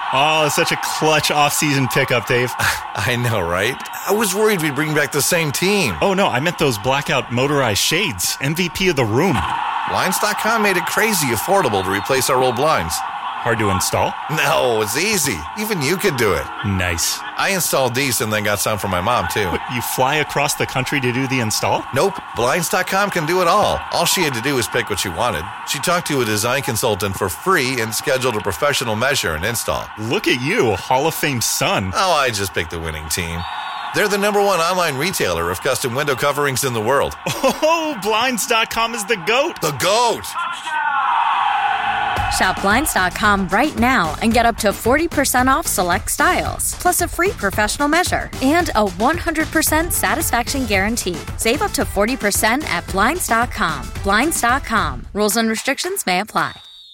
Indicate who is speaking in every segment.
Speaker 1: Oh, such a clutch off-season pickup, Dave.
Speaker 2: I know, right? I was worried we'd bring back the same team.
Speaker 1: Oh, no, I meant those blackout motorized shades. MVP of the room.
Speaker 2: Blinds.com made it crazy affordable to replace our old blinds.
Speaker 1: Hard to install?
Speaker 2: No, it's easy. Even you could do it.
Speaker 1: Nice.
Speaker 2: I installed these and then got some for my mom, too.
Speaker 1: What, you fly across the country to do the install?
Speaker 2: Nope. Blinds.com can do it all. All she had to do was pick what she wanted. She talked to a design consultant for free and scheduled a professional measure and install.
Speaker 1: Look at you, Hall of Fame son.
Speaker 2: Oh, I just picked the winning team. They're the #1 online retailer of custom window coverings in the world.
Speaker 1: Oh, Blinds.com is the GOAT.
Speaker 2: The GOAT!
Speaker 3: Shop Blinds.com right now and get up to 40% off select styles, plus a free professional measure and a 100% satisfaction guarantee. Save up to 40% at Blinds.com. Blinds.com. Rules and restrictions may apply.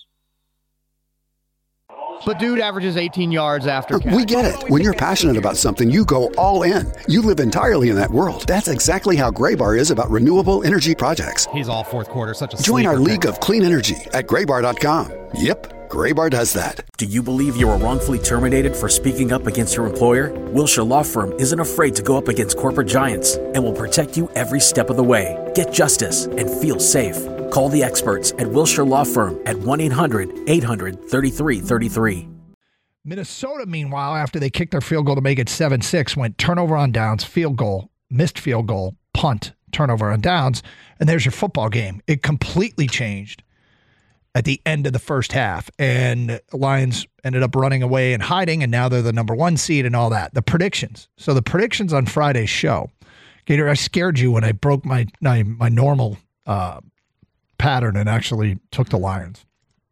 Speaker 4: But dude averages 18 yards after catch.
Speaker 5: We get it. When you're passionate about something, you go all in. You live entirely in that world. That's exactly how Graybar is about renewable energy projects.
Speaker 4: He's all fourth quarter, such a
Speaker 5: Join our
Speaker 4: sleeper
Speaker 5: league
Speaker 4: pick.
Speaker 5: of clean energy at graybar.com. Yep, Graybar does that.
Speaker 6: Do you believe you were wrongfully terminated for speaking up against your employer? Wilshire Law Firm isn't afraid to go up against corporate giants and will protect you every step of the way. Get justice and feel safe. Call the experts at Wilshire Law Firm at 1-800-800-3333.
Speaker 7: Minnesota, meanwhile, after they kicked their field goal to make it 7-6, went turnover on downs, field goal, missed field goal, punt, turnover on downs, and there's your football game. It completely changed at the end of the first half, and Lions ended up running away and hiding, and now they're the #1 seed and all that. The predictions. So the predictions on Friday's show. Gator, I scared you when I broke my normal pattern and actually took the Lions.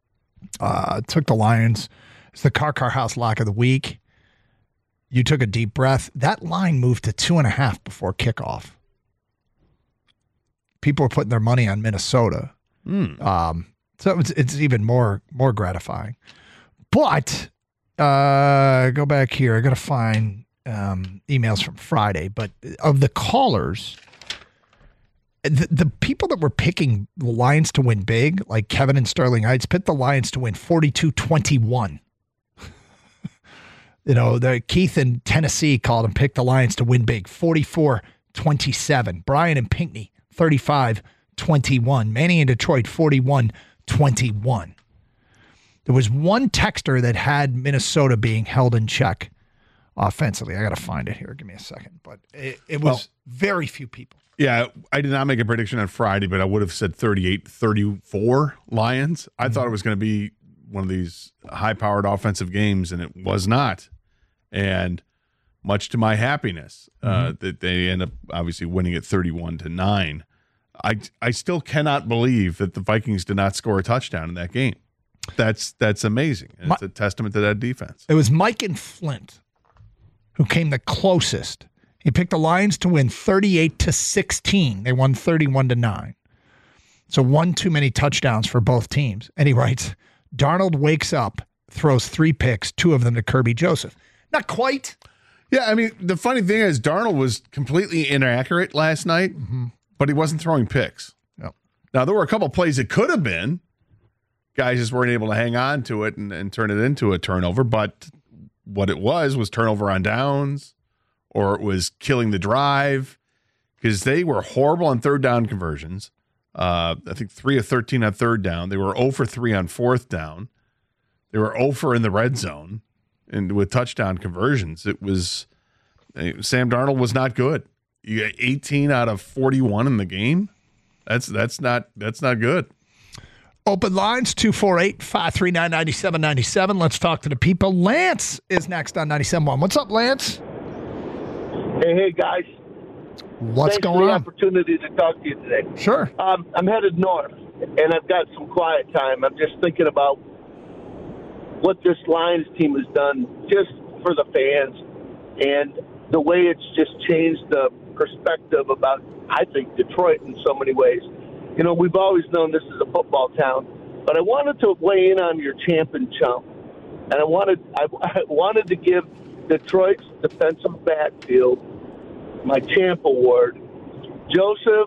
Speaker 7: It's the Car House lock of the week. You took a deep breath. That line moved to 2.5 before kickoff. People were putting their money on Minnesota. So it's even more gratifying. But go back here. I got to find emails from Friday. But of the callers, the people that were picking the Lions to win big, like Kevin and Sterling Heights, picked the Lions to win 42-21. You know, Keith in Tennessee called and picked the Lions to win big, 44-27. Brian in Pinckney, 35-21. Manny in Detroit, 41-21. There was one texter that had Minnesota being held in check offensively. I got to find it here. Give me a second. But it was very few people.
Speaker 8: Yeah, I did not make a prediction on Friday, but I would have said 38-34 Lions. I thought it was going to be one of these high-powered offensive games, and it was not. And much to my happiness, that they end up obviously winning it 31-9. I still cannot believe that the Vikings did not score a touchdown in that game. That's amazing. And it's a testament to that defense.
Speaker 7: It was Mike and Flint who came the closest. He picked the Lions to win 38-16. They won 31-9. So one too many touchdowns for both teams. And he writes, Darnold wakes up, throws 3 picks, 2 of them to Kirby Joseph. Not quite.
Speaker 8: Yeah, I mean, the funny thing is Darnold was completely inaccurate last night, but he wasn't throwing picks.
Speaker 7: Yep.
Speaker 8: Now, there were a couple plays it could have been. Guys just weren't able to hang on to it and turn it into a turnover, but what it was turnover on downs, or it was killing the drive, because they were horrible on third down conversions. I think 3 of 13 on third down. They were 0 for 3 on fourth down. They were 0 for in the red zone, and with touchdown conversions, it was Sam Darnold was not good. You got 18 out of 41 in the game. That's not good.
Speaker 7: Open lines, 248-539-9797. Let's talk to the people. Lance is next on 97.1. What's up, Lance?
Speaker 9: Hey, guys.
Speaker 7: What's
Speaker 9: Thanks
Speaker 7: going
Speaker 9: for the
Speaker 7: on?
Speaker 9: opportunity to talk to you today.
Speaker 7: Sure.
Speaker 9: I'm headed north, and I've got some quiet time. I'm just thinking about what this Lions team has done just for the fans and the way it's just changed the perspective about, I think, Detroit in so many ways. You know, we've always known this is a football town, but I wanted to weigh in on your champ and chump, and I wanted to give Detroit's defensive backfield my champ award. Joseph,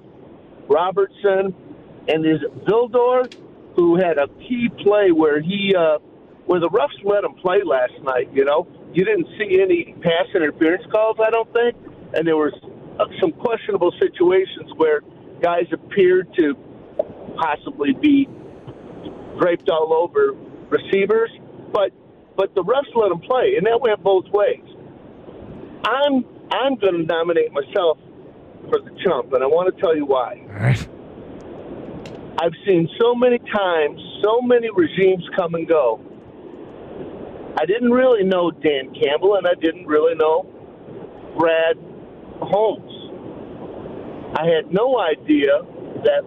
Speaker 9: Robertson, and is Vildor, who had a key play where he where the refs let them play last night, you know. You didn't see any pass interference calls, I don't think, and there was some questionable situations where guys appeared to possibly be draped all over receivers, but the refs let them play, and that went both ways. I'm going to nominate myself for the chump, and I want to tell you why.
Speaker 7: All right.
Speaker 9: I've seen so many times, so many regimes come and go. I didn't really know Dan Campbell, and I didn't really know Brad Holmes. I had no idea that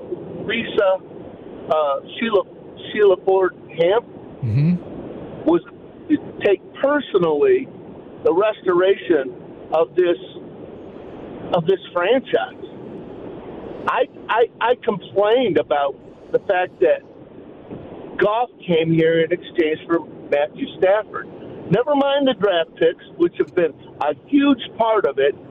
Speaker 9: Sheila Ford Hamp was to take personally the restoration of this franchise. I complained about the fact that Goff came here in exchange for Matthew Stafford. Never mind the draft picks, which have been a huge part of it.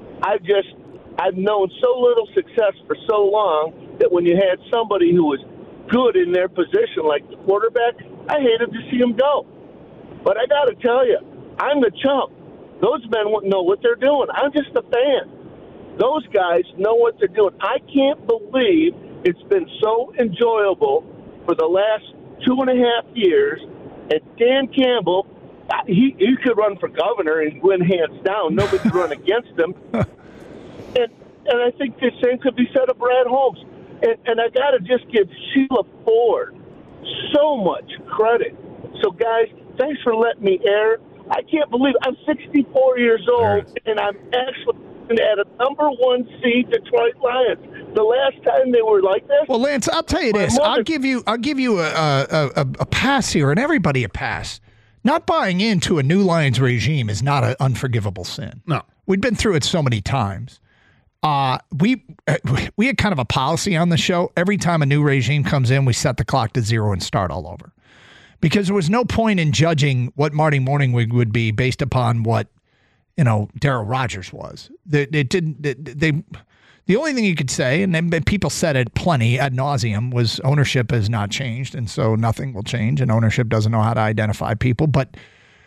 Speaker 9: I've known so little success for so long that when you had somebody who was good in their position, like the quarterback, I hated to see him go. But I got to tell you, I'm the chump. Those men know what they're doing. I'm just a fan. Those guys know what they're doing. I can't believe it's been so enjoyable for the last 2.5 years. And Dan Campbell, he could run for governor and win hands down. Nobody could run against him. And I think the same could be said of Brad Holmes. And I got to just give Sheila Ford so much credit. So, guys, thanks for letting me air. I can't believe I'm 64 years old, and I'm actually at a number 1 seed Detroit Lions. The last time they were like this.
Speaker 7: Well, Lance, I'll tell you this. I'll give you a pass here, and everybody a pass. Not buying into a new Lions regime is not an unforgivable sin.
Speaker 8: No.
Speaker 7: We've been through it so many times. We had kind of a policy on the show. Every time a new regime comes in, we set the clock to 0 and start all over. Because there was no point in judging what Marty Morningwig would be based upon what, Darryl Rogers was. The only thing you could say, and people said it plenty ad nauseum, was ownership has not changed, and so nothing will change, and ownership doesn't know how to identify people. But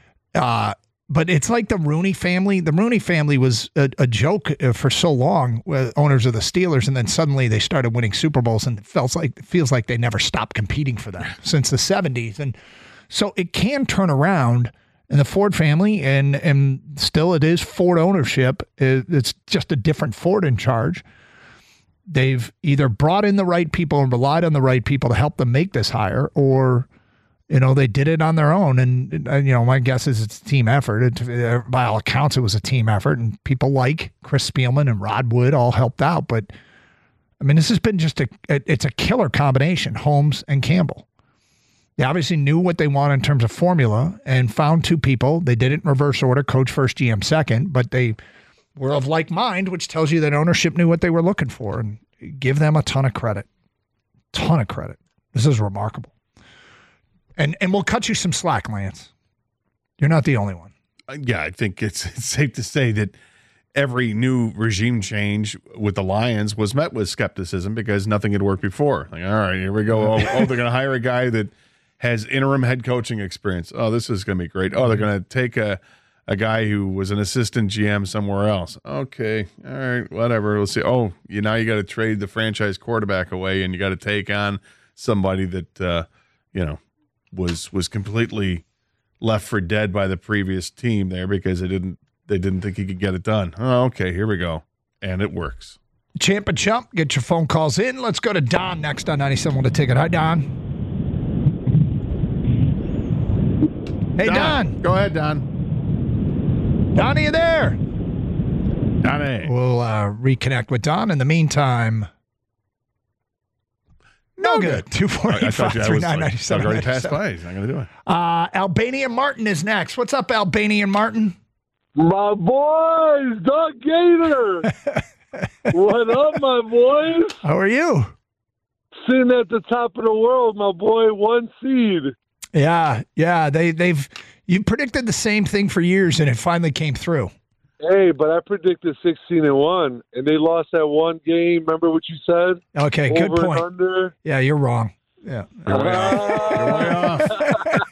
Speaker 7: it's like the Rooney family. The Rooney family was a joke for so long, owners of the Steelers, and then suddenly they started winning Super Bowls, and it feels like they never stopped competing for them since the 70s. And so it can turn around in the Ford family, and still it is Ford ownership. It's just a different Ford in charge. They've either brought in the right people and relied on the right people to help them make this hire, or they did it on their own. And my guess is it's a team effort. By all accounts, it was a team effort, and people like Chris Spielman and Rod Wood all helped out. But I mean, this has been just it's a killer combination, Holmes and Campbell. They obviously knew what they want in terms of formula and found 2 people. They did it in reverse order, coach first, GM second, but they were of like mind, which tells you that ownership knew what they were looking for, and give them a ton of credit. Ton of credit. This is remarkable. And we'll cut you some slack, Lance. You're not the only one.
Speaker 8: Yeah, I think it's safe to say that every new regime change with the Lions was met with skepticism because nothing had worked before. Like, all right, here we go. Oh, they're going to hire a guy that has interim head coaching experience. Oh, this is going to be great. Oh, they're going to take a guy who was an assistant GM somewhere else. Okay, all right, whatever. We'll see. Oh, now you got to trade the franchise quarterback away, and you got to take on somebody that was completely left for dead by the previous team there because they didn't think he could get it done. Oh, okay, here we go. And it works.
Speaker 7: Champ and Chump, get your phone calls in. Let's go to Don next on 97 to Ticket. Hi, Don. Hey, Don.
Speaker 8: Go ahead, Don.
Speaker 7: Don, are you there?
Speaker 8: Donnie.
Speaker 7: We'll reconnect with Don. In the meantime, no good. 245-3997.
Speaker 8: I've already passed by. He's not going to do it.
Speaker 7: Albanian Martin is next. What's up, Albanian Martin?
Speaker 10: My boys, Doug Gator. What up, my boys?
Speaker 7: How are you?
Speaker 10: Sitting at the top of the world, my boy, 1 seed.
Speaker 7: Yeah. You predicted the same thing for years, and it finally came through.
Speaker 10: Hey, but I predicted 16-1, and they lost that one game. Remember what you said?
Speaker 7: Okay, good point.
Speaker 10: Under.
Speaker 7: Yeah, you're wrong. Yeah,
Speaker 8: you're way off.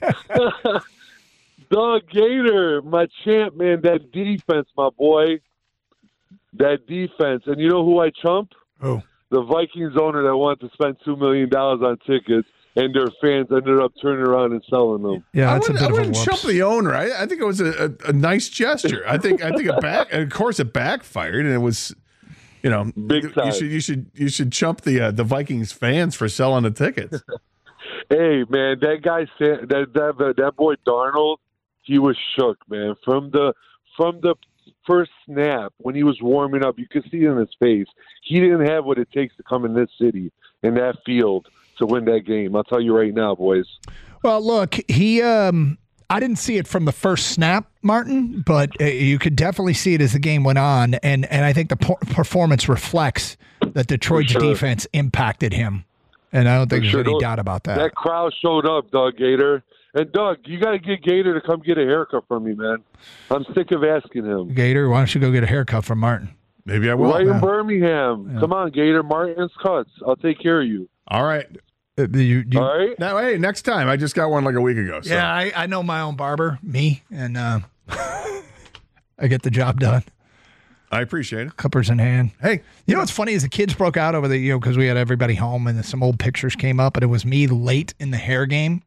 Speaker 10: Doug Gator, my champ, man, that defense, my boy. That defense. And you know who I chump?
Speaker 7: Who?
Speaker 10: The Vikings owner that wanted to spend $2 million on tickets, and their fans ended up turning around and selling them.
Speaker 7: Yeah, that's a bit
Speaker 8: I
Speaker 7: of a
Speaker 8: wouldn't
Speaker 7: whoops.
Speaker 8: chump the owner. I think it was a nice gesture. I think of course it backfired, and it was,
Speaker 10: Big time.
Speaker 8: You should chump the Vikings fans for selling the tickets.
Speaker 10: Hey, man, that guy, that boy Darnold, he was shook, man. From the first snap, when he was warming up, you could see it in his face. He didn't have what it takes to come in this city, in that field, to win that game. I'll tell you right now, boys.
Speaker 7: Well, look, he I didn't see it from the first snap, Martin, but you could definitely see it as the game went on, and I think the performance reflects that Detroit's defense impacted him, and I don't think there's any doubt about that.
Speaker 10: That crowd showed up, Doug Gator. And, Doug, you got to get Gator to come get a haircut from me, man. I'm sick of asking him.
Speaker 7: Gator, why don't you go get a haircut from Martin?
Speaker 8: Maybe I will.
Speaker 10: Right in Birmingham. Yeah. Come on, Gator. Martin's Cuts. I'll take care of you.
Speaker 8: All right.
Speaker 10: All right.
Speaker 8: Now, hey, next time. I just got one like a week ago. So.
Speaker 7: Yeah, I know my own barber, and I get the job done.
Speaker 8: I appreciate it.
Speaker 7: Clippers in hand.
Speaker 8: Hey.
Speaker 7: You know what's funny is the kids broke out over because we had everybody home, and some old pictures came up, and it was me late in the hair game.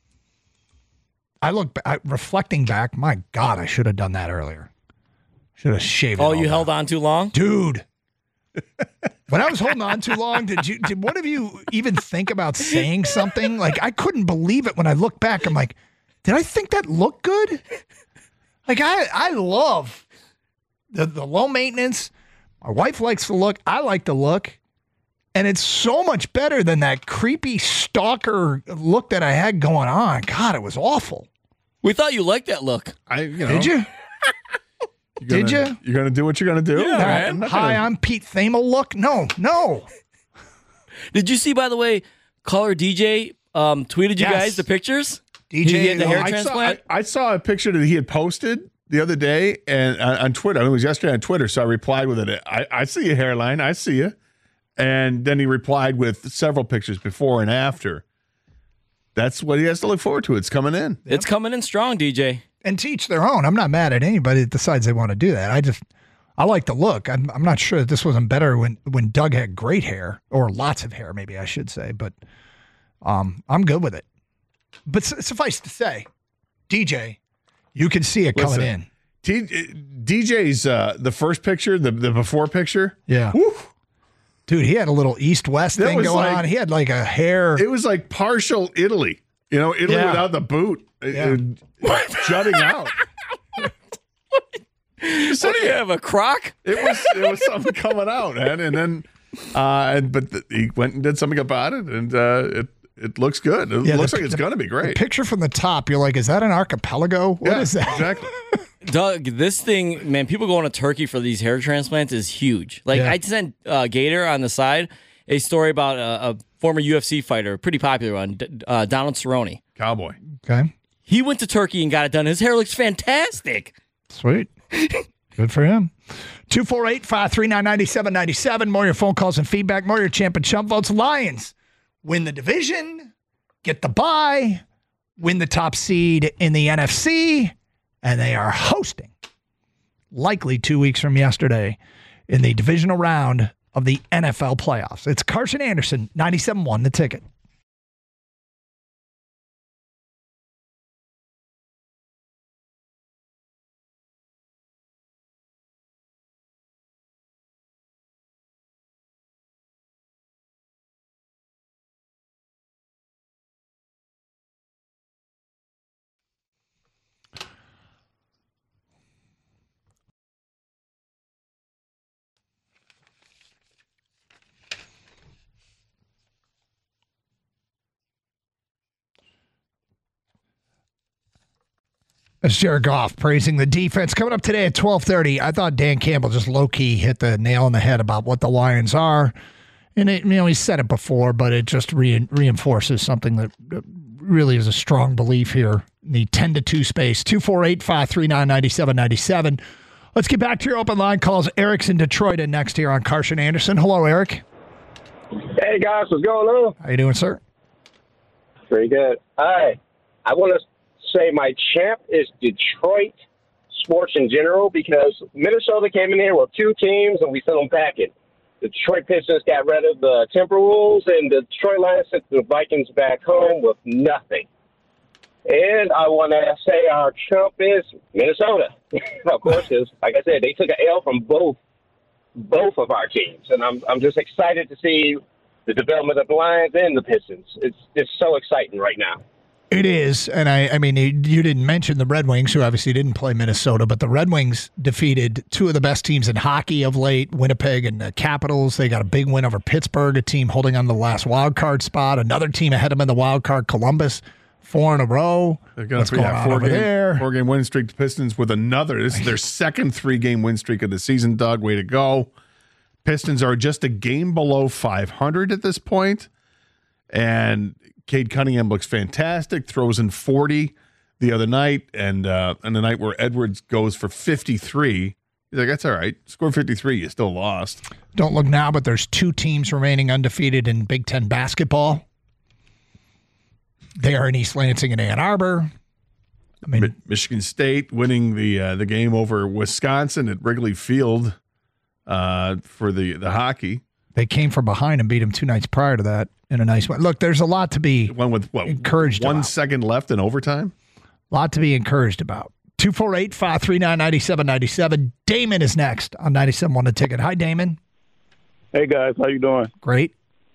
Speaker 7: Reflecting back, my God, I should have done that earlier. Should have shaved it.
Speaker 11: Oh, you held on too long?
Speaker 7: Dude. When I was holding on too long, did one of you even think about saying something? Like, I couldn't believe it when I look back. I'm like, did I think that looked good? Like, I love the low maintenance. My wife likes the look. I like the look. And it's so much better than that creepy stalker look that I had going on. God, it was awful.
Speaker 11: We thought you liked that look.
Speaker 7: Did you? Did you?
Speaker 8: You're going to do what you're going to do?
Speaker 7: Yeah, Hi, I'm Pete Thamel look? No.
Speaker 11: Did you see, by the way, Caller DJ tweeted you guys the pictures?
Speaker 7: DJ
Speaker 11: had the hair transplant?
Speaker 8: I saw a picture that he had posted the other day and on Twitter. I think it was yesterday on Twitter, so I replied with it. I see your hairline. I see you. And then he replied with several pictures before and after. That's what he has to look forward to. It's coming in.
Speaker 11: It's coming in strong, DJ.
Speaker 7: And to each their own. I'm not mad at anybody that decides they want to do that. I like the look. I'm not sure that this wasn't better when Doug had great hair, or lots of hair, maybe I should say. But I'm good with it. But suffice to say, DJ, you can see it coming in.
Speaker 8: DJ's the first picture, the before picture.
Speaker 7: Yeah.
Speaker 8: Woo.
Speaker 7: Dude, he had a little east-west thing going on. He had like a hair.
Speaker 8: It was like partial Italy. Italy without the boot. Jutting out.
Speaker 11: What do you have, a crock?
Speaker 8: It was something coming out, man. And then, he went and did something about it, and it looks good. It looks like it's going to be great.
Speaker 7: The picture from the top, you're like, is that an archipelago? What is that?
Speaker 8: Exactly.
Speaker 11: Doug, this thing, man, people going to Turkey for these hair transplants is huge. Like, I sent Gator on the side a story about a former UFC fighter, a pretty popular one, Donald Cerrone.
Speaker 8: Cowboy.
Speaker 7: Okay.
Speaker 11: He went to Turkey and got it done. His hair looks fantastic.
Speaker 7: Sweet. Good for him. 248-539-9797. More of your phone calls and feedback. More of your champ and chump votes. Lions win the division, get the bye, win the top seed in the NFC, and they are hosting, likely 2 weeks from yesterday, in the divisional round of the NFL playoffs. It's Carson Anderson, 97.1, The Ticket. That's Jared Goff praising the defense. Coming up today at 12:30, I thought Dan Campbell just low-key hit the nail on the head about what the Lions are. And, he said it before, but it just reinforces something that really is a strong belief here in the 10-2 space. 248-539-9797. Let's get back to your open line calls. Eric's in Detroit and next here on Carson Anderson. Hello, Eric.
Speaker 12: Hey, guys. What's going on?
Speaker 7: How you doing, sir?
Speaker 12: Pretty good. Hi. I want to say my champ is Detroit sports in general, because Minnesota came in here with 2 teams and we sent them packing. The Detroit Pistons got rid of the Timberwolves, and the Detroit Lions sent the Vikings back home with nothing. And I want to say our chump is Minnesota, of course, because, like I said, they took an L from both of our teams. And I'm just excited to see the development of the Lions and the Pistons. It's just so exciting right now.
Speaker 7: It is, and I mean, you didn't mention the Red Wings, who obviously didn't play Minnesota, but the Red Wings defeated 2 of the best teams in hockey of late, Winnipeg and the Capitals. They got a big win over Pittsburgh, a team holding on to the last wild card spot. Another team ahead of them in the wild card, Columbus, 4 in a row.
Speaker 8: They're going to have 4-game win streak. The Pistons with another. This is their second 3-game win streak of the season, Doug. Way to go. Pistons are just a game below 500 at this point, and Cade Cunningham looks fantastic, throws in 40 the other night, and the night where Edwards goes for 53. He's like, that's all right. Score 53, you still lost.
Speaker 7: Don't look now, but there's 2 teams remaining undefeated in Big Ten basketball. They are in East Lansing and Ann Arbor. I mean,
Speaker 8: Michigan State winning the game over Wisconsin at Wrigley Field for the hockey.
Speaker 7: They came from behind and beat them 2 nights prior to that in a nice one. Look, there's a lot to be encouraged about.
Speaker 8: 1 second left in overtime?
Speaker 7: A lot to be encouraged about. 248-539-9797. Damon is next on 97.1 The Ticket. Hi, Damon.
Speaker 13: Hey, guys. How you doing?
Speaker 7: Great.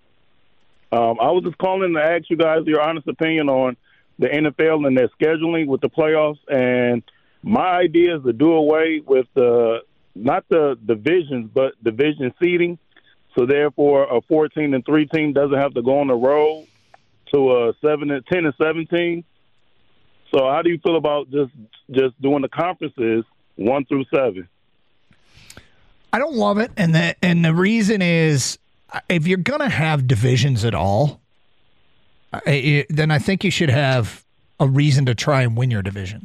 Speaker 13: I was just calling to ask you guys your honest opinion on the NFL and their scheduling with the playoffs. And my idea is to do away with not the divisions, but division seeding. So therefore, a 14-3 team doesn't have to go on the road to a 10-17. So how do you feel about just doing the conferences 1 through 7?
Speaker 7: I don't love it, and the reason is, if you're going to have divisions at all, then I think you should have a reason to try and win your division.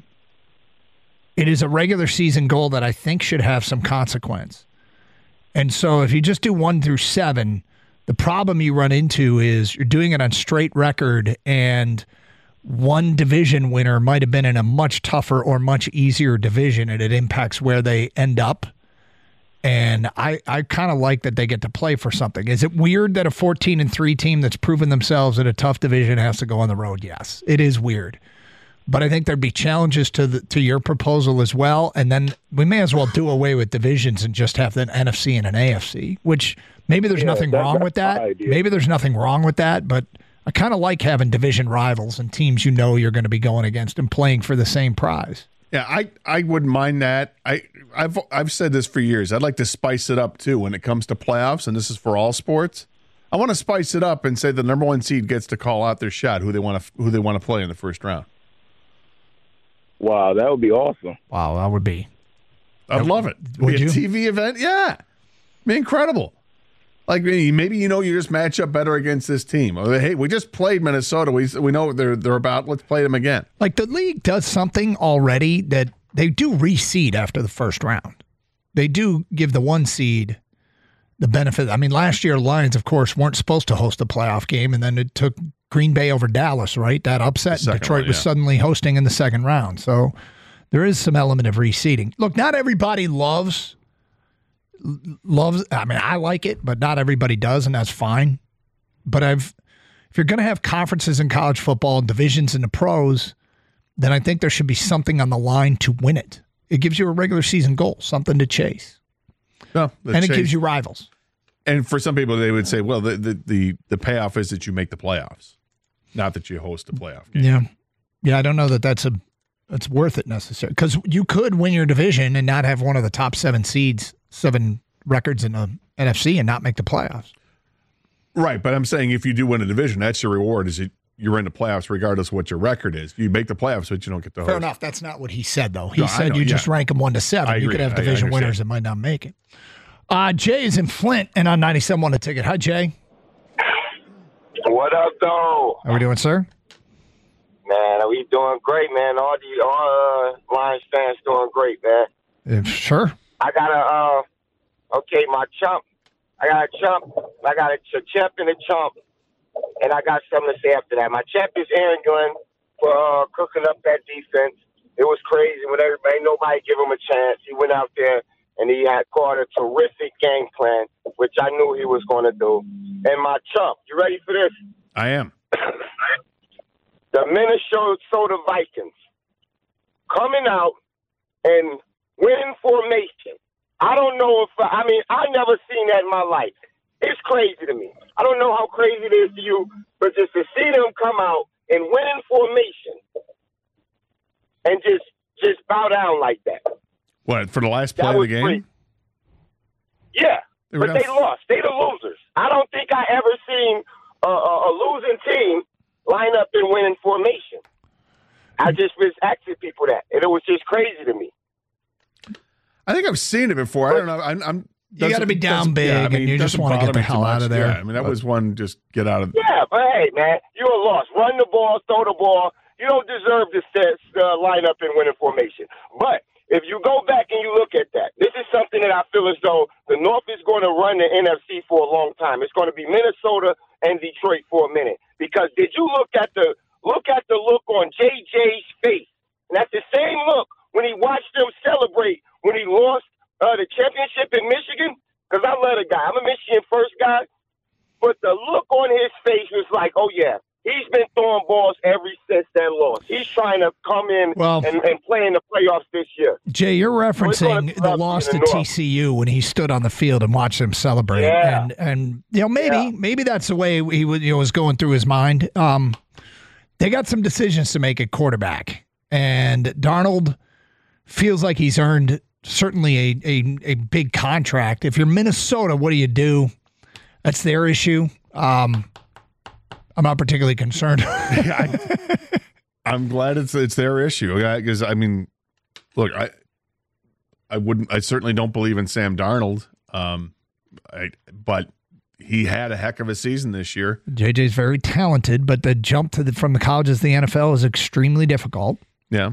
Speaker 7: It is a regular season goal that I think should have some consequence. And so if you just do 1 through 7, the problem you run into is you're doing it on straight record, and one division winner might have been in a much tougher or much easier division, and it impacts where they end up. And I kind of like that they get to play for something. Is it weird that a 14-3 team that's proven themselves in a tough division has to go on the road? Yes, it is weird. But I think there'd be challenges to your proposal as well. And then we may as well do away with divisions and just have an NFC and an AFC, which maybe there's nothing wrong with that. Maybe there's nothing wrong with that, but I kind of like having division rivals and teams you know you're going to be going against and playing for the same prize.
Speaker 8: Yeah, I wouldn't mind that. I've said this for years. I'd like to spice it up too when it comes to playoffs, and this is for all sports. I want to spice it up and say the number 1 seed gets to call out their shot, who they want to play in the first round.
Speaker 13: Wow, that would be awesome.
Speaker 7: Wow, that would be.
Speaker 8: I'd love it. Would you? A TV event? Yeah. Be incredible. Like maybe you just match up better against this team. Or hey, we just played Minnesota. We know what they're about. Let's play them again.
Speaker 7: Like the league does something already that they do reseed after the first round. They do give the 1 seed the benefit. I mean, last year Lions, of course, weren't supposed to host a playoff game, and then it took Green Bay over Dallas, right? That upset. Detroit was suddenly hosting in the second round. So there is some element of reseeding. Look, not everybody loves. I mean, I like it, but not everybody does, and that's fine. But if you're going to have conferences in college football and divisions in the pros, then I think there should be something on the line to win it. It gives you a regular season goal, something to chase.
Speaker 8: No,
Speaker 7: and it gives you rivals.
Speaker 8: And for some people, they would say, well, the payoff is that you make the playoffs, not that you host a playoff game.
Speaker 7: Yeah. I don't know that that's worth it necessarily, because you could win your division and not have one of the top 7 seeds, 7 records in the NFC, and not make the playoffs.
Speaker 8: Right, but I'm saying if you do win a division, that's your reward. Is you're in the playoffs regardless of what your record is. You make the playoffs, but you don't get the host.
Speaker 7: Fair enough. That's not what he said, though. He said you just rank them 1 to 7. You could have division winners that might not make it. Jay is in Flint and on 97.1 The Ticket. Hi, Jay.
Speaker 14: What up, though?
Speaker 7: How we doing, sir?
Speaker 14: Man, we doing great, man. All Lions fans doing great, man.
Speaker 7: Sure.
Speaker 14: I got my chump. I got a chump. I got a champ and a chump. And I got something to say after that. My champ is Aaron Glenn. for cooking up that defense. It was crazy when nobody give him a chance. He went out there and he had caught a terrific game plan, which I knew he was going to do. And my chump, you ready for this?
Speaker 8: I am.
Speaker 14: The Minnesota Vikings coming out and winning formation. I don't know if I never seen that in my life. It's crazy to me. I don't know how crazy it is to you, but just to see them come out and win in formation and just bow down like that.
Speaker 8: What, for the last play of the game?
Speaker 14: Great. Yeah, but they lost. They the losers. I don't think I ever seen a losing team line up and win in formation. I just was asking people that, and it was just crazy to me.
Speaker 8: I think I've seen it before. I don't know.
Speaker 7: You got to be down big, and you just want to get the hell out of there.
Speaker 8: Yeah, I mean, that was one just get out of.
Speaker 14: Yeah, but hey, man, you were lost. Run the ball, throw the ball. You don't deserve to line up and win in formation. But if you go back and you look at that, this is something that I feel as though the North is going to run the NFC for a long time. It's going to be Minnesota and Detroit for a minute. Because did you look at the look on JJ's face? And that's the same look when he watched them celebrate when he lost the championship in Michigan. Because I love the guy. I'm a Michigan first guy. But the look on his face was like, oh, yeah. He's been throwing balls ever since that loss. He's trying to come in and play in the playoffs this year.
Speaker 7: Jay, you're referencing the loss to TCU when he stood on the field and watched them celebrate.
Speaker 14: Yeah.
Speaker 7: And maybe that's the way he was going through his mind. They got some decisions to make at quarterback. And Darnold feels like he's earned certainly a big contract. If you're Minnesota, what do? That's their issue. I'm not particularly concerned.
Speaker 8: I'm glad it's their issue because I mean, look, I certainly don't believe in Sam Darnold, but he had a heck of a season this year.
Speaker 7: JJ's very talented, but the jump from the colleges to the NFL is extremely difficult.
Speaker 8: Yeah.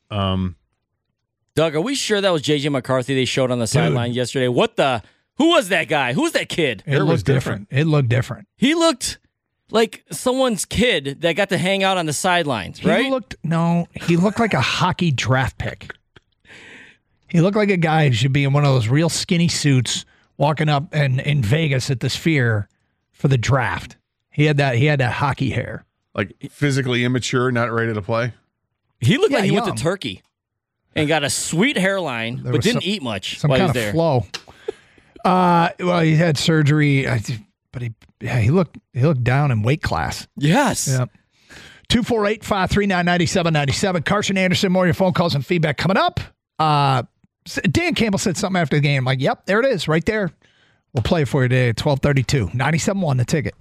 Speaker 11: Doug, are we sure that was JJ McCarthy they showed on the sideline yesterday? Who was that guy? Who was that kid?
Speaker 7: It looked different. It looked different.
Speaker 11: He looked like someone's kid that got to hang out on the sidelines, right?
Speaker 7: He looked like a hockey draft pick. He looked like a guy who should be in one of those real skinny suits walking up in Vegas at the Sphere for the draft. He had that hockey hair.
Speaker 8: Like physically immature, not ready to play?
Speaker 11: He looked like he went to Turkey and got a sweet hairline, but didn't eat much while he was there.
Speaker 7: Flow. Well, he had surgery, but he looked down in weight class.
Speaker 11: Yes.
Speaker 7: Yep. 248-539-9797. Carson Anderson, more of your phone calls and feedback coming up. Dan Campbell said something after the game. I'm like, yep, there it is, right there. We'll play it for you today at 12:32. 97.1 the ticket.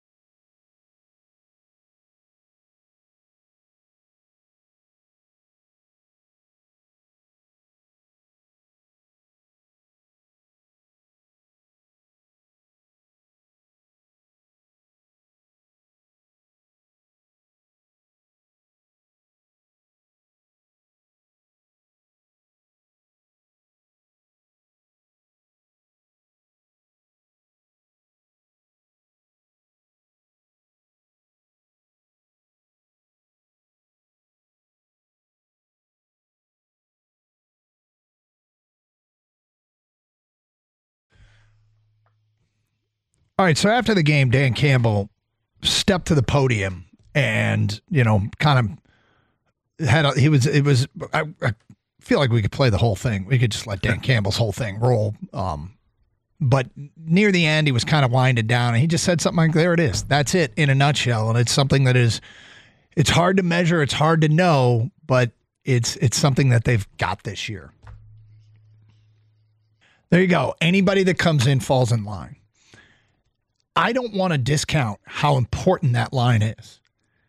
Speaker 7: All right, so after the game, Dan Campbell stepped to the podium and, kind of I feel like we could play the whole thing. We could just let Dan Campbell's whole thing roll. But near the end, he was kind of winded down, and he just said something like, there it is. That's it in a nutshell. And it's something that it's hard to measure. It's hard to know, but it's something that they've got this year. There you go. Anybody that comes in falls in line. I don't want to discount how important that line is,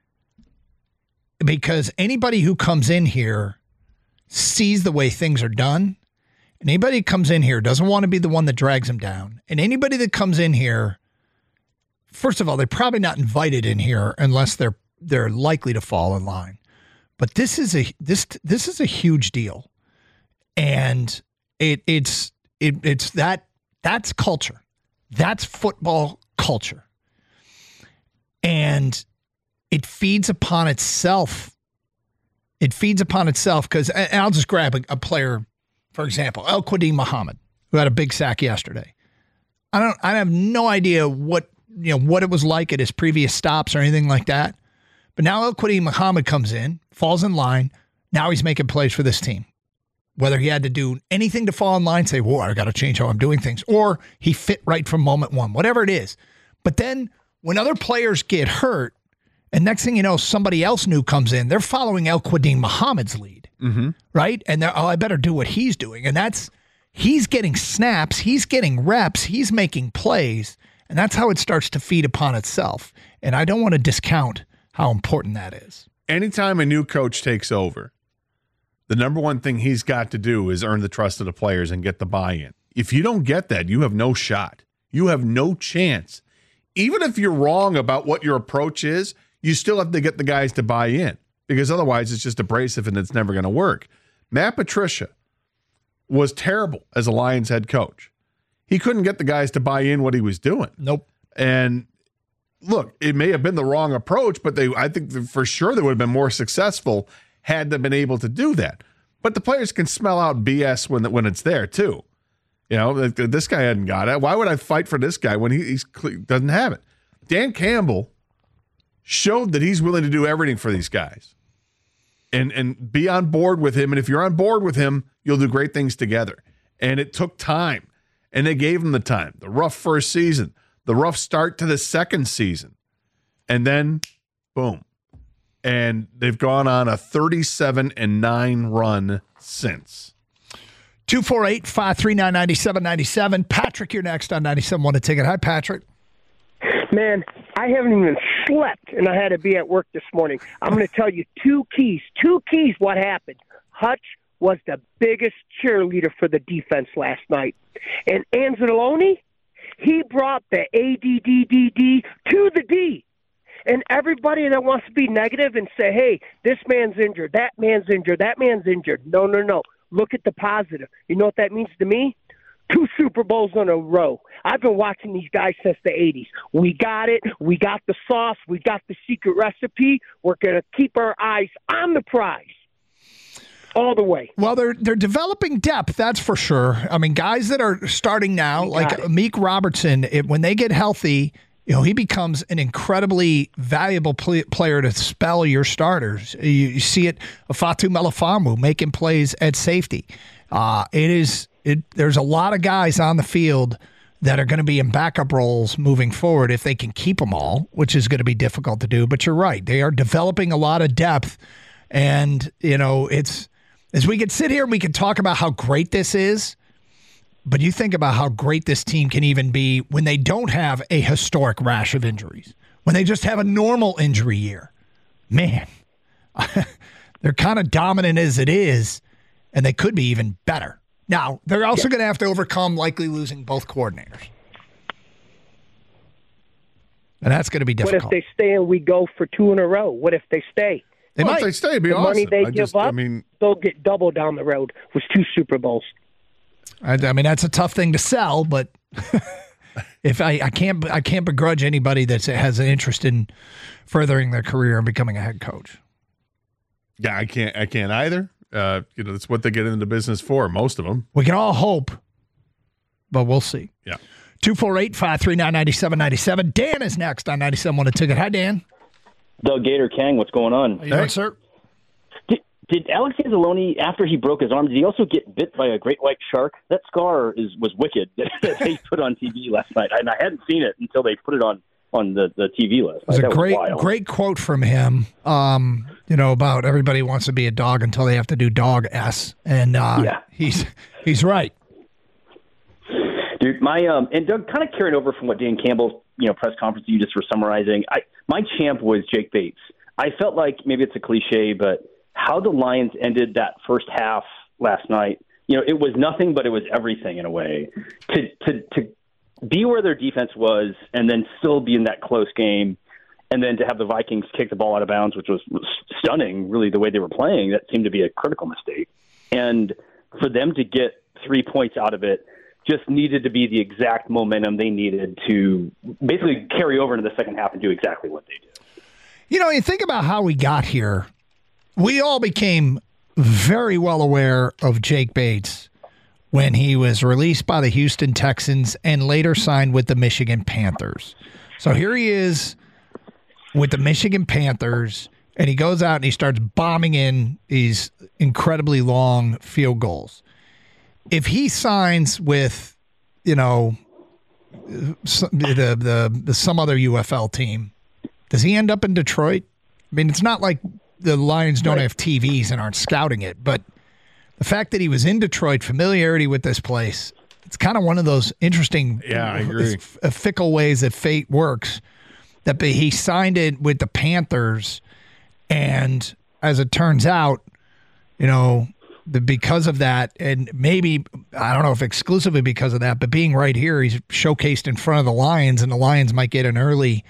Speaker 7: because anybody who comes in here sees the way things are done. And anybody who comes in here doesn't want to be the one that drags them down. And anybody that comes in here, first of all, they're probably not invited in here unless they're likely to fall in line. But this is a huge deal, and it's that's culture, that's football culture, and it feeds upon itself it feeds upon itself because I'll just grab a player, for example, El-Quadin Muhammad, who had a big sack yesterday. I have no idea what it was like at his previous stops or anything like that. But now El-Quadin Muhammad comes in, falls in line. Now he's making plays for this team. Whether he had to do anything to fall in line, say, whoa, I got to change how I'm doing things, or he fit right from moment one, whatever it is. But then when other players get hurt, and next thing you know, somebody else new comes in, they're following El-Quadin Muhammad's lead, right? And they're, I better do what he's doing. And he's getting snaps, he's getting reps, he's making plays, and that's how it starts to feed upon itself. And I don't want to discount how important that is.
Speaker 8: Anytime a new coach takes over, the number one thing he's got to do is earn the trust of the players and get the buy-in. If you don't get that, you have no shot. You have no chance. Even if you're wrong about what your approach is, you still have to get the guys to buy in, because otherwise it's just abrasive and it's never going to work. Matt Patricia was terrible as a Lions head coach. He couldn't get the guys to buy in what he was doing.
Speaker 7: Nope.
Speaker 8: And look, it may have been the wrong approach, but I think for sure they would have been more successful had they been able to do that. But the players can smell out BS when it's there too. You know, this guy hadn't got it. Why would I fight for this guy when he doesn't have it? Dan Campbell showed that he's willing to do everything for these guys and be on board with him. And if you're on board with him, you'll do great things together. And it took time, and they gave him the time. The rough first season, the rough start to the second season, and then boom. And they've gone on a 37-9 run since.
Speaker 7: 248-539-9797. Patrick, you're next on 97.1 The Ticket. Hi, Patrick.
Speaker 15: Man, I haven't even slept, and I had to be at work this morning. I'm going to tell you two keys what happened. Hutch was the biggest cheerleader for the defense last night. And Anzalone, he brought the ADDDD to the D. And everybody that wants to be negative and say, hey, this man's injured, that man's injured, that man's injured. No. Look at the positive. You know what that means to me? 2 Super Bowls in a row. I've been watching these guys since the 80s. We got it. We got the sauce. We got the secret recipe. We're going to keep our eyes on the prize all the way.
Speaker 7: Well, they're developing depth, that's for sure. I mean, guys that are starting now, like Meek Robertson, when they get healthy, he becomes an incredibly valuable player to spell your starters. You see it, Fatu Melifonwu making plays at safety. There's a lot of guys on the field that are going to be in backup roles moving forward if they can keep them all, which is going to be difficult to do. But you're right. They are developing a lot of depth. And, it's as we can sit here and we can talk about how great this is, but you think about how great this team can even be when they don't have a historic rash of injuries, when they just have a normal injury year. Man, they're kind of dominant as it is, and they could be even better. Now, they're also going to have to overcome likely losing both coordinators. And that's going to be difficult.
Speaker 15: What if they stay and we go for 2 in a row? What if they stay?
Speaker 8: If they stay, it'd be
Speaker 15: the
Speaker 8: awesome.
Speaker 15: Money they give up, they'll get double down the road with 2 Super Bowls.
Speaker 7: I mean, that's a tough thing to sell, but if I can't begrudge anybody that has an interest in furthering their career and becoming a head coach.
Speaker 8: Yeah, I can't either. That's what they get into business for, most of them.
Speaker 7: We can all hope, but we'll see.
Speaker 8: Yeah.
Speaker 7: 248-539-9797. Dan is next on 97.1 The Ticket. Hi, Dan.
Speaker 16: Doug Gator Kang, what's going on?
Speaker 7: How you doing, sir?
Speaker 16: Did Alex Anzalone, after he broke his arm, did he also get bit by a great white shark? That scar was wicked that they put on TV last night, and I hadn't seen it until they put it on the TV last night.
Speaker 7: It was a great quote from him, about everybody wants to be a dog until they have to do dog S, and he's right.
Speaker 16: Dude, and Doug, kind of carrying over from what Dan Campbell's press conference you just were summarizing, my champ was Jake Bates. I felt like maybe it's a cliche, but how the Lions ended that first half last night, it was nothing, but it was everything in a way. To be where their defense was and then still be in that close game, and then to have the Vikings kick the ball out of bounds, which was stunning, really, the way they were playing, that seemed to be a critical mistake. And for them to get 3 points out of it just needed to be the exact momentum they needed to basically carry over into the second half and do exactly what they did.
Speaker 7: You think about how we got here. We all became very well aware of Jake Bates when he was released by the Houston Texans and later signed with the Michigan Panthers. So here he is with the Michigan Panthers, and he goes out and he starts bombing in these incredibly long field goals. If he signs with, some other UFL team, does he end up in Detroit? I mean, it's not like the Lions don't have TVs and aren't scouting it, but the fact that he was in Detroit, familiarity with this place, it's kind of one of those interesting,
Speaker 8: I agree.
Speaker 7: Fickle ways that fate works. That he signed it with the Panthers, and as it turns out, because of that, and maybe, I don't know if exclusively because of that, but being right here, he's showcased in front of the Lions, and the Lions might get an early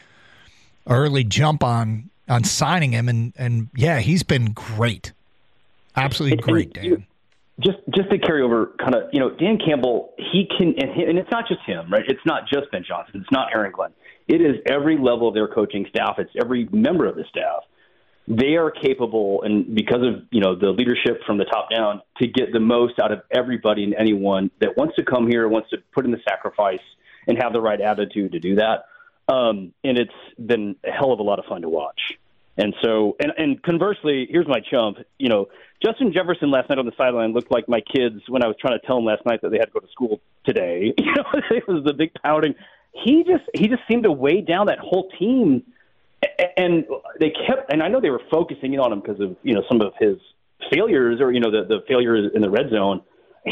Speaker 7: jump on signing him, and yeah, he's been great. Absolutely great, Dan.
Speaker 16: Just to carry over, kind of, Dan Campbell, he can, and it's not just him, right? It's not just Ben Johnson. It's not Aaron Glenn. It is every level of their coaching staff. It's every member of the staff. They are capable, and because of the leadership from the top down, to get the most out of everybody and anyone that wants to come here, wants to put in the sacrifice, and have the right attitude to do that. And it's been a hell of a lot of fun to watch. And so, and conversely, here's my chump. Justin Jefferson last night on the sideline looked like my kids when I was trying to tell them last night that they had to go to school today. It was the big pouting. He just seemed to weigh down that whole team, and they kept. And I know they were focusing in on him because of some of his failures, or the failures in the red zone.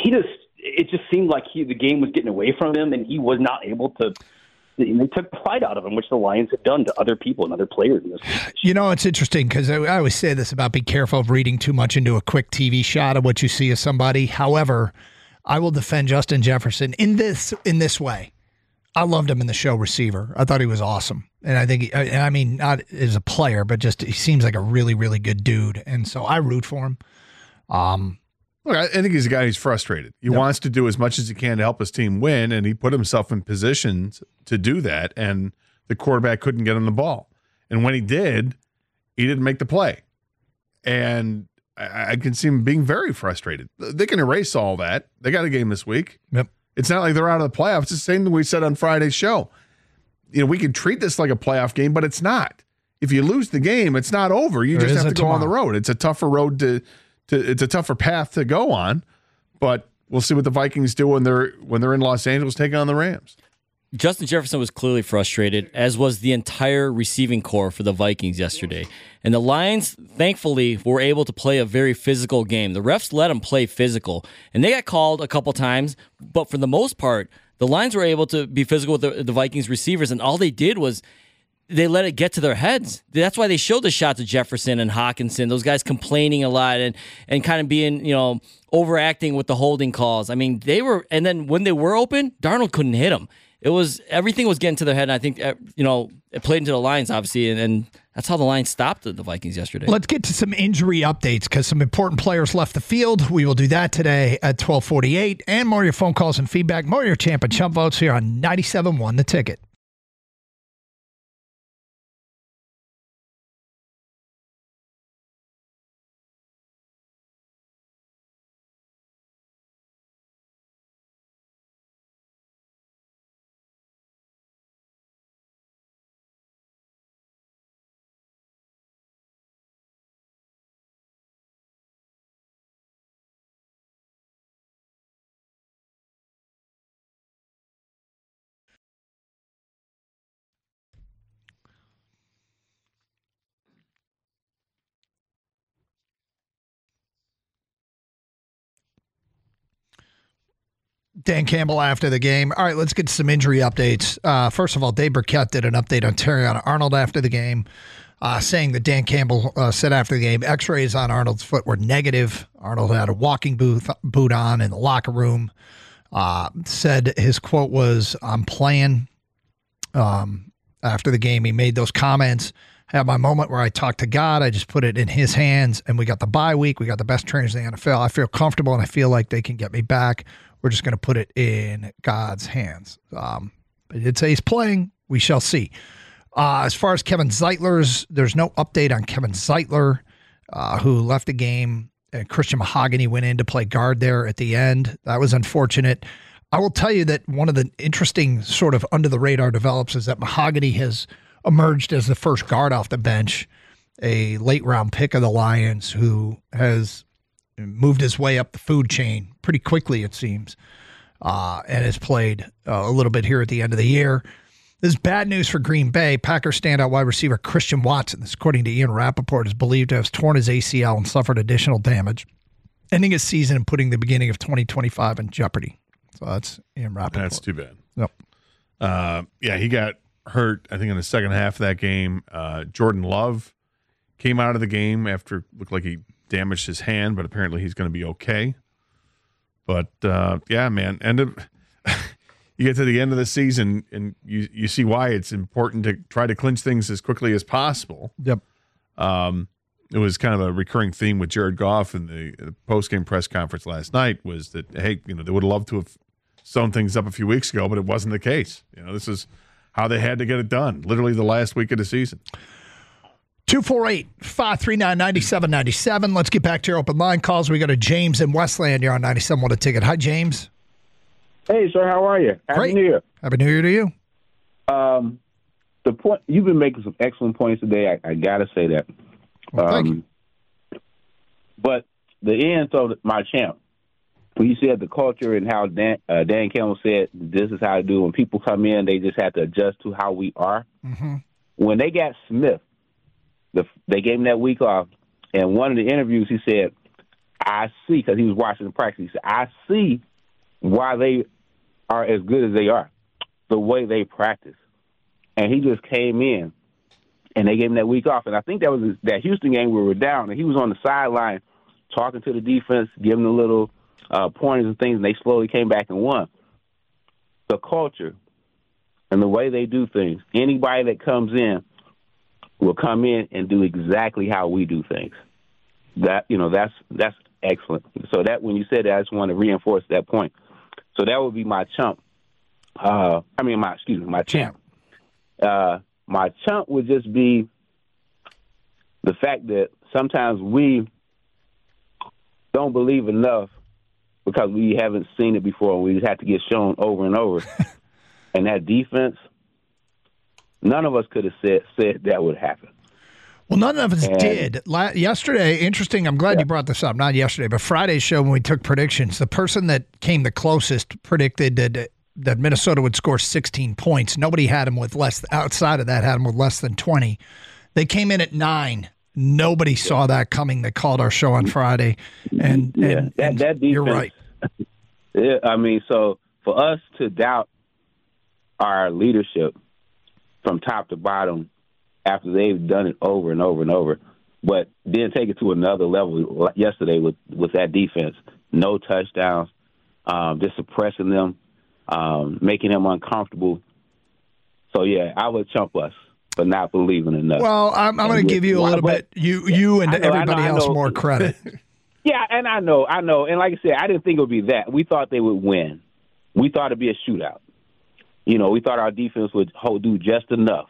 Speaker 16: It just seemed like the game was getting away from him, and he was not able to. They took pride out of him, which the Lions have done to other people and other players in this match.
Speaker 7: It's interesting because I always say this about be careful of reading too much into a quick TV shot of what you see of somebody. However, I will defend Justin Jefferson in this way. I loved him in the show Receiver. I thought he was awesome. And I think, not as a player, but just he seems like a really, really good dude. And so I root for him.
Speaker 8: Look, I think he's a guy who's frustrated. He wants to do as much as he can to help his team win, and he put himself in positions to do that, and the quarterback couldn't get him the ball. And when he did, he didn't make the play. And I can see him being very frustrated. They can erase all that. They got a game this week.
Speaker 7: Yep. It's
Speaker 8: not like they're out of the playoffs. It's the same thing we said on Friday's show. We can treat this like a playoff game, but it's not. If you lose the game, it's not over. You just have to go on the road. It's a tougher road it's a tougher path to go on, but we'll see what the Vikings do when they're in Los Angeles taking on the Rams.
Speaker 11: Justin Jefferson was clearly frustrated, as was the entire receiving corps for the Vikings yesterday. And the Lions, thankfully, were able to play a very physical game. The refs let them play physical, and they got called a couple times, but for the most part, the Lions were able to be physical with the Vikings receivers, and all they did was they let it get to their heads. That's why they showed the shots of Jefferson and Hawkinson, those guys complaining a lot and kind of being, overacting with the holding calls. I mean, and then when they were open, Darnold couldn't hit them. Everything was getting to their head, and I think, it played into the Lions, obviously, and that's how the Lions stopped the Vikings yesterday.
Speaker 7: Let's get to some injury updates because some important players left the field. We will do that today at 12:48, and more of your phone calls and feedback, more of your champ and chump votes here on 97.1 The Ticket. Dan Campbell after the game. All right, let's get to some injury updates. First of all, Dave Burkett did an update on Terrion Arnold after the game, saying that Dan Campbell said after the game, x-rays on Arnold's foot were negative. Arnold had a walking boot on in the locker room. Said his quote was, "I'm playing." After the game, he made those comments. Had my moment where I talked to God. I just put it in his hands, and we got the bye week. We got the best trainers in the NFL. I feel comfortable, and I feel like they can get me back. We're just going to put it in God's hands. But he did say he's playing. We shall see. As far as Kevin Zeitler's, there's no update on Kevin Zeitler. who left the game. Christian Mahogany went in to play guard there at the end. That was unfortunate. I will tell you that one of the interesting sort of under-the-radar develops is that Mahogany has emerged as the first guard off the bench, a late-round pick of the Lions who has moved his way up the food chain pretty quickly, it seems, and has played a little bit here at the end of the year. This is bad news for Green Bay. Packers standout wide receiver Christian Watson, this according to Ian Rappaport, is believed to have torn his ACL and suffered additional damage, ending his season and putting the beginning of 2025 in jeopardy. So that's Ian Rappaport.
Speaker 8: That's too bad.
Speaker 7: Yep.
Speaker 8: He got hurt, I think, in the second half of that game. Jordan Love came out of the game after it looked like he damaged his hand, but apparently he's going to be okay. But, man, you get to the end of the season, and you see why it's important to try to clinch things as quickly as possible.
Speaker 7: Yep.
Speaker 8: It was kind of a recurring theme with Jared Goff in the post-game press conference last night was that, hey, they would have loved to have sewn things up a few weeks ago, but it wasn't the case. This is how they had to get it done, literally the last week of the season.
Speaker 7: 248-539-9797. Let's get back to your open line calls. We go to James in Westland. You're on 97. What a ticket. Hi, James.
Speaker 17: Hey, sir, how are you? Happy New Year.
Speaker 7: Happy New Year to you.
Speaker 17: The point you've been making some excellent points today. I gotta say that.
Speaker 7: Well, thank you.
Speaker 17: But the end of my champ, when you said the culture and how Dan Campbell said this is how to do. When people come in, they just have to adjust to how we are.
Speaker 7: Mm-hmm.
Speaker 17: When they got Smith, they gave him that week off, and one of the interviews he said, "I see," because he was watching the practice. He said, "I see why they are as good as they are, the way they practice." And he just came in, and they gave him that week off. And I think that was that Houston game where we were down, and he was on the sideline talking to the defense, giving them little pointers and things, and they slowly came back and won. The culture and the way they do things, anybody that comes in will come in and do exactly how we do things. That's excellent. So that when you said that, I just want to reinforce that point. So that would be my chump. My champ. My chump would just be the fact that sometimes we don't believe enough because we haven't seen it before. We just have to get shown over and over. And that defense, none of us could have said that would happen.
Speaker 7: Well, none of us did. Yesterday, interesting, I'm glad you brought this up. Not yesterday, but Friday's show when we took predictions, the person that came the closest predicted that Minnesota would score 16 points. Nobody had them with outside of that, had them with less than 20. They came in at 9. Nobody saw that coming. They called our show on Friday. And that defense, you're right.
Speaker 17: Yeah, so for us to doubt our leadership from top to bottom after they've done it over and over and over, but then take it to another level yesterday with that defense. No touchdowns, just suppressing them, making them uncomfortable. So, yeah, I would chump us for not believing enough.
Speaker 7: Well, I'm going to give you a little bit, you and everybody else more credit.
Speaker 17: Yeah, and I know. And like I said, I didn't think it would be that. We thought they would win. We thought it'd be a shootout. We thought our defense would do just enough,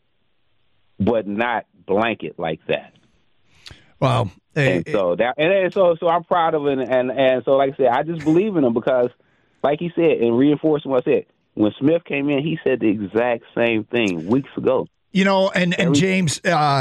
Speaker 17: but not blanket like that.
Speaker 7: Well,
Speaker 17: so I'm proud of it, and so like I said, I just believe in him because, like he said, and reinforcing what I said, when Smith came in, he said the exact same thing weeks ago.
Speaker 7: And James,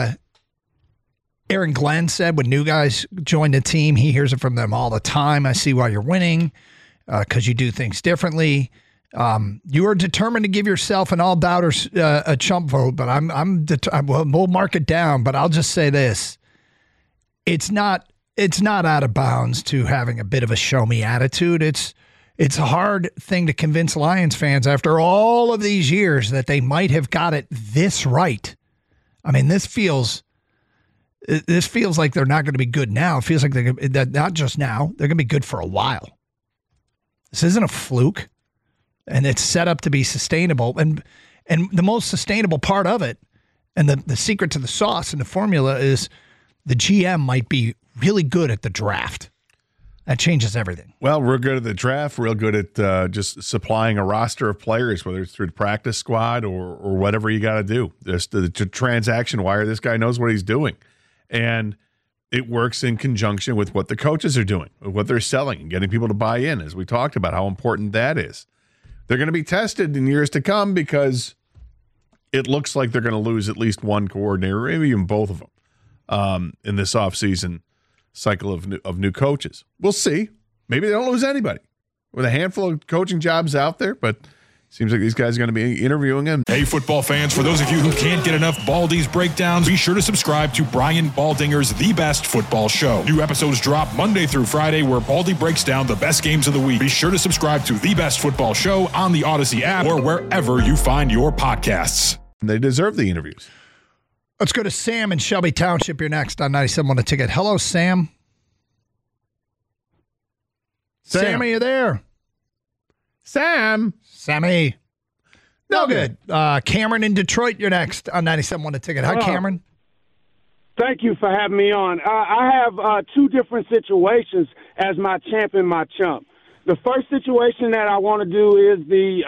Speaker 7: Aaron Glenn said when new guys join the team, he hears it from them all the time. I see why you're winning because you do things differently. You are determined to give yourself and all doubters a chump vote, but we'll mark it down. But I'll just say this: it's not out of bounds to having a bit of a show me attitude. It's a hard thing to convince Lions fans after all of these years that they might have got it this right. I mean, this feels like they're not going to be good now. It feels like they're not just now; they're going to be good for a while. This isn't a fluke. And it's set up to be sustainable. And the most sustainable part of it, and the secret to the sauce and the formula is the GM might be really good at the draft. That changes everything.
Speaker 8: Well, we're good at the draft. Real good at just supplying a roster of players, whether it's through the practice squad or whatever you got to do. Just the transaction wire, this guy knows what he's doing. And it works in conjunction with what the coaches are doing, with what they're selling, and getting people to buy in, as we talked about, how important that is. They're going to be tested in years to come because it looks like they're going to lose at least one coordinator, maybe even both of them, in this offseason cycle of new coaches. We'll see. Maybe they don't lose anybody. With a handful of coaching jobs out there, but seems like these guys are going to be interviewing him.
Speaker 18: Hey, football fans, for those of you who can't get enough Baldy's breakdowns, be sure to subscribe to Brian Baldinger's The Best Football Show. New episodes drop Monday through Friday, where Baldy breaks down the best games of the week. Be sure to subscribe to The Best Football Show on the Odyssey app or wherever you find your podcasts.
Speaker 8: They deserve the interviews.
Speaker 7: Let's go to Sam in Shelby Township. You're next on 97 on the Ticket. Hello, Sam. Sam, are you there? Sammy. No good. Cameron in Detroit, you're next on 97 on the Ticket. Hi, Cameron.
Speaker 19: Thank you for having me on. I have two different situations as my champ and my chump. The first situation that I want to do is the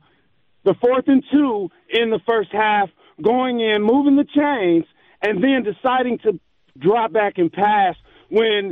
Speaker 19: 4th and 2 in the first half, going in, moving the chains, and then deciding to drop back and pass when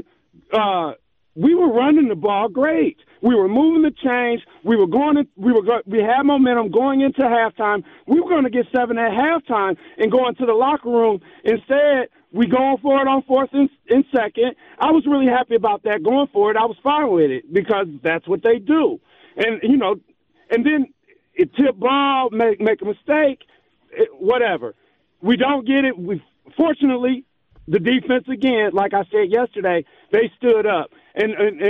Speaker 19: we were running the ball great. We were moving the chains. We had momentum going into halftime. We were going to get 7 at halftime and go into the locker room. Instead, we going for it on 4th and 2nd. I was really happy about that, going for it. I was fine with it because that's what they do. And, and then it tip ball, make a mistake, whatever. We don't get it. Fortunately, the defense, again, like I said yesterday, they stood up. And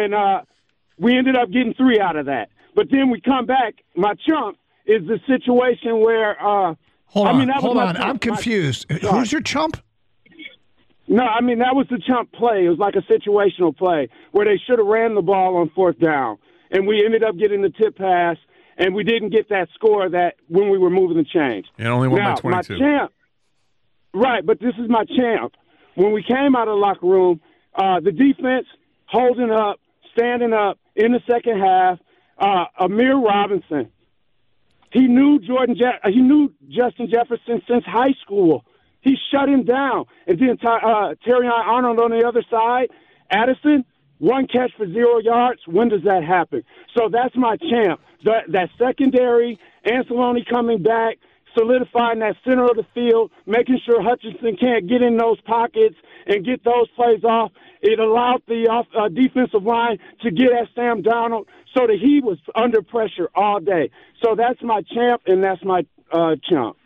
Speaker 19: we ended up getting 3 out of that. But then we come back. My chump is the situation where
Speaker 7: Hold on. I'm confused. Who's your chump?
Speaker 19: No, that was the chump play. It was like a situational play where they should have ran the ball on 4th down. And we ended up getting the tip pass, and we didn't get that score that when we were moving the chains.
Speaker 8: And only won by 22.
Speaker 19: My champ, right, but this is my champ. When we came out of the locker room, the defense holding up, standing up in the second half, Amir Robinson. He knew Justin Jefferson since high school. He shut him down. And then Terry Arnold on the other side. Addison, 1 catch for 0 yards. When does that happen? So that's my champ. That secondary, Anceloni coming back, solidifying that center of the field, making sure Hutchinson can't get in those pockets and get those plays off. It allowed the defensive line to get at Sam Darnold so that he was under pressure all day. So that's my champ, and that's my chump.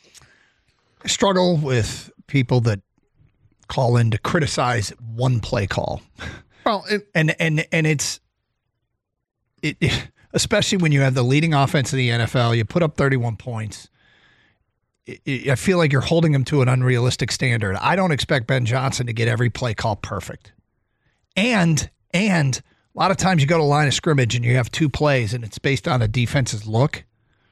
Speaker 7: I struggle with people that call in to criticize one play call.
Speaker 8: Well,
Speaker 7: and it's especially when you have the leading offense in the NFL, you put up 31 points. I feel like you're holding him to an unrealistic standard. I don't expect Ben Johnson to get every play call perfect. And a lot of times you go to line of scrimmage and you have 2 plays and it's based on a defense's look.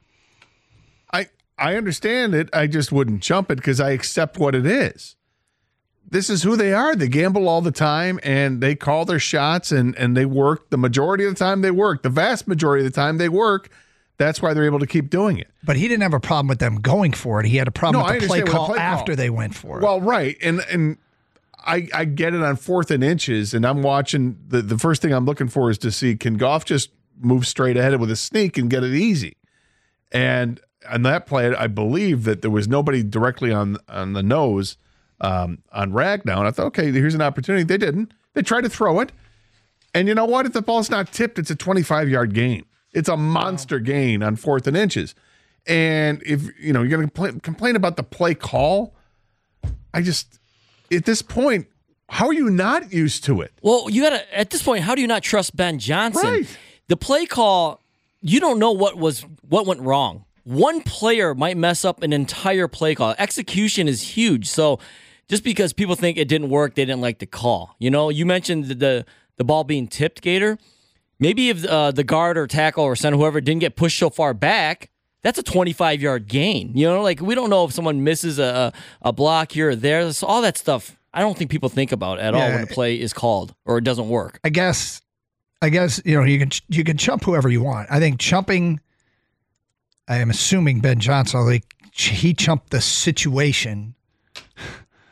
Speaker 8: I understand it. I just wouldn't jump it because I accept what it is. This is who they are. They gamble all the time and they call their shots and they work. The majority of the time they work. The vast majority of the time they work. That's why they're able to keep doing it.
Speaker 7: But he didn't have a problem with them going for it. He had a problem with the play call after they went for it.
Speaker 8: Well, right. And I get it on 4th and inches, and I'm watching. The first thing I'm looking for is to see, can Goff just move straight ahead with a sneak and get it easy? And on that play, I believe that there was nobody directly on the nose on Ragnow. And I thought, okay, here's an opportunity. They didn't. They tried to throw it. And you know what? If the ball's not tipped, it's a 25-yard gain. It's a monster gain on 4th and inches. And if you're going to complain about the play call, at this point, how are you not used to it?
Speaker 11: Well, at this point, how do you not trust Ben Johnson?
Speaker 8: Right.
Speaker 11: The play call, you don't know what went wrong. One player might mess up an entire play call. Execution is huge. So just because people think it didn't work, they didn't like the call. You mentioned the ball being tipped, Gator. Maybe if the guard or tackle or center, whoever, didn't get pushed so far back, that's a 25-yard gain. We don't know if someone misses a block here or there. So all that stuff, I don't think people think about at all when the play is called or it doesn't work.
Speaker 7: I guess you can chump whoever you want. I think chumping, I am assuming Ben Johnson, he chumped the situation.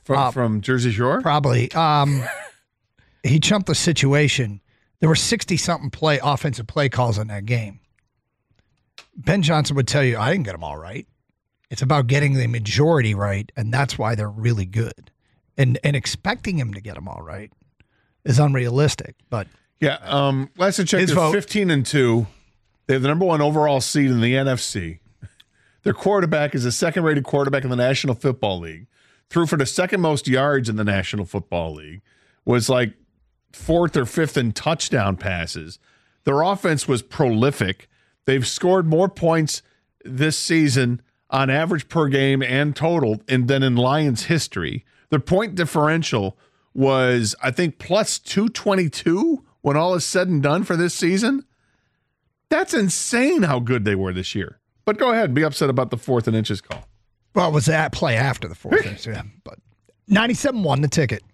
Speaker 8: From Jersey Shore?
Speaker 7: Probably. He chumped the situation. There were 60-something offensive play calls in that game. Ben Johnson would tell you, I didn't get them all right. It's about getting the majority right, and that's why they're really good. And expecting him to get them all right is unrealistic. But
Speaker 8: yeah, last I checked, they're 15-2. They have the number 1 overall seed in the NFC. Their quarterback is a second-rated quarterback in the National Football League. Threw for the second most yards in the National Football League. Was like 4th or 5th in touchdown passes. Their offense was prolific. They've scored more points this season on average per game and total than in Lions history. Their point differential was, I think, plus 222 when all is said and done for this season. That's insane how good they were this year. But go ahead, be upset about the 4th and inches call.
Speaker 7: Well, it was that play after the 4th inch, yeah. But 97 won the ticket.